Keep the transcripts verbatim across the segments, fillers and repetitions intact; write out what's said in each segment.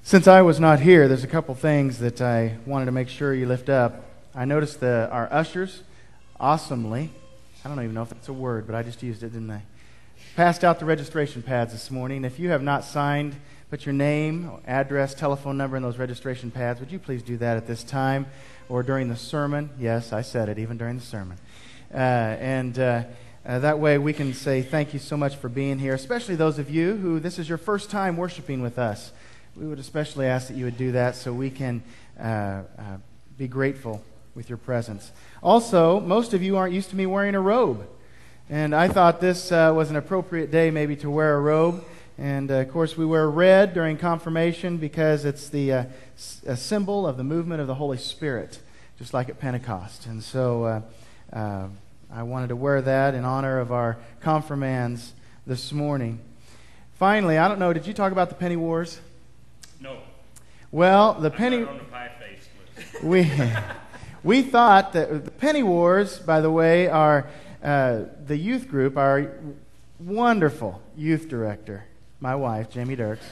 Since I was not here, there's a couple things that I wanted to make sure you lift up. I noticed the, our ushers awesomely, I don't even know if that's a word, but I just used it, didn't I? Passed out the registration pads this morning. If you have not signed, put your name, address, telephone number in those registration pads. Would you please do that at this time or during the sermon? Yes, I said it, even during the sermon. Uh, and uh, uh, that way we can say thank you so much for being here, especially those of you who this is your first time worshiping with us. We would especially ask that you would do that so we can uh, uh, be grateful with your presence. Also, most of you aren't used to me wearing a robe. And I thought this uh, was an appropriate day maybe to wear a robe. And, uh, of course, we wear red during confirmation because it's the uh, s- a symbol of the movement of the Holy Spirit, just like at Pentecost. And so uh, uh, I wanted to wear that in honor of our confirmands this morning. Finally, I don't know, did you talk about the penny wars? No. Well, the I'm penny... not on the pie face list. we, we thought that the penny wars, by the way, are... Uh, the youth group, our wonderful youth director, my wife, Jamie Dirks.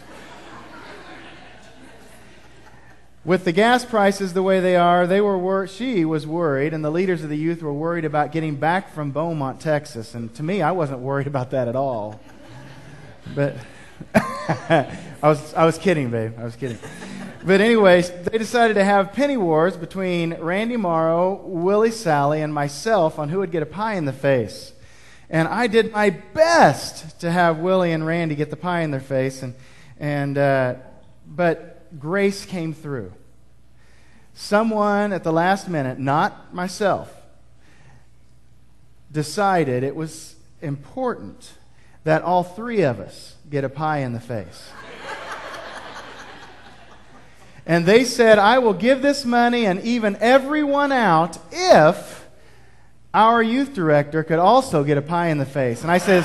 With the gas prices the way they are, they were wor- she was worried, and the leaders of the youth were worried about getting back from Beaumont, Texas. And to me, I wasn't worried about that at all. But I was I was kidding, babe. I was kidding. But anyways, they decided to have penny wars between Randy Morrow, Willie Sally, and myself on who would get a pie in the face. And I did my best to have Willie and Randy get the pie in their face, and and uh, but grace came through. Someone at the last minute, not myself, decided it was important that all three of us get a pie in the face. And they said, I will give this money and even everyone out if our youth director could also get a pie in the face. And I says,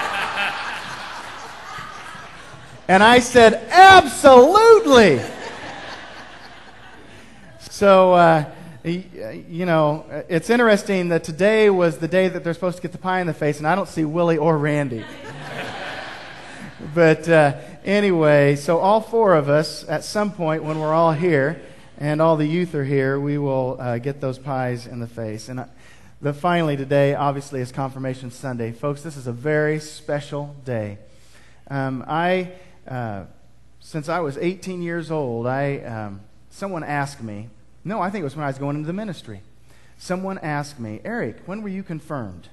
and I said, absolutely. So, uh, you know, it's interesting that today was the day that they're supposed to get the pie in the face, and I don't see Willie or Randy. But uh, anyway, so all four of us, at some point when we're all here, and all the youth are here, we will uh, get those pies in the face. And uh, the, finally today, obviously, is Confirmation Sunday. Folks, this is a very special day. Um, I, uh, since I was eighteen years old, I um, someone asked me, no, I think it was when I was going into the ministry. Someone asked me, Eric, when were you confirmed?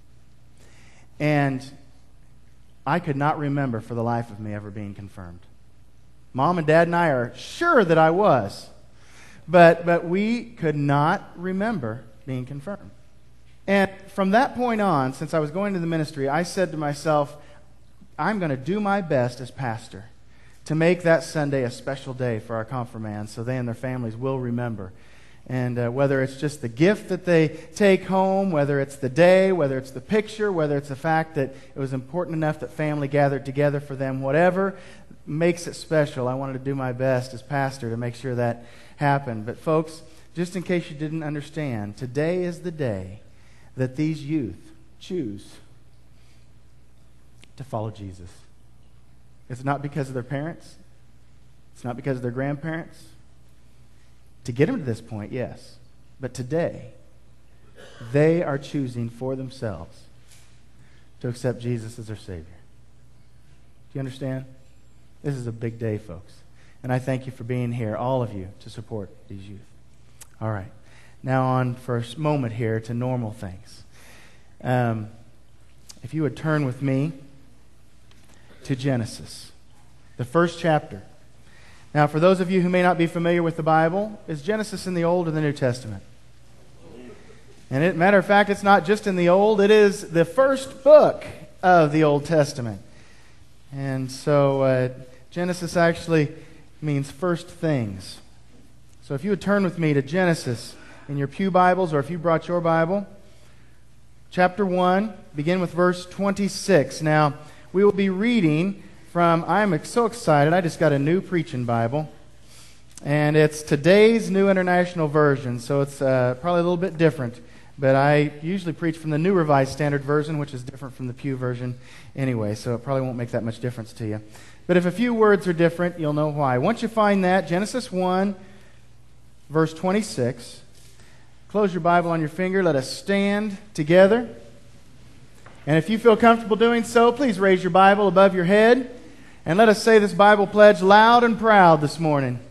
And I could not remember for the life of me ever being confirmed. Mom and Dad and I are sure that I was, but but we could not remember being confirmed. And from that point on, since I was going to the ministry, I said to myself, I'm going to do my best as pastor to make that Sunday a special day for our confirmands so they and their families will remember. And uh, whether it's just the gift that they take home, whether it's the day, whether it's the picture, whether it's the fact that it was important enough that family gathered together for them, whatever makes it special, I wanted to do my best as pastor to make sure that happened. But folks, just in case you didn't understand, today is the day that these youth choose to follow Jesus. It's not because of their parents. It's not because of their grandparents. To get them to this point, yes. But today, they are choosing for themselves to accept Jesus as their Savior. Do you understand? This is a big day, folks. And I thank you for being here, all of you, to support these youth. All right. Now on for a moment here to normal things. Um, if you would turn with me to Genesis, the first chapter. Now, for those of you who may not be familiar with the Bible, is Genesis in the Old or the New Testament? And it, matter of fact, it's not just in the Old, it is the first book of the Old Testament. And so uh, Genesis actually means first things. So if you would turn with me to Genesis in your pew Bibles, or if you brought your Bible, chapter one, begin with verse twenty-six. Now, we will be reading from, I'm so excited, I just got a new preaching Bible, and it's today's New International Version, so it's uh, probably a little bit different, but I usually preach from the New Revised Standard Version, which is different from the Pew version anyway, so it probably won't make that much difference to you. But if a few words are different, you'll know why. Once you find that, Genesis one, verse twenty-six. Close your Bible on your finger. Let us stand together. And if you feel comfortable doing so, please raise your Bible above your head. And let us say this Bible pledge loud and proud this morning.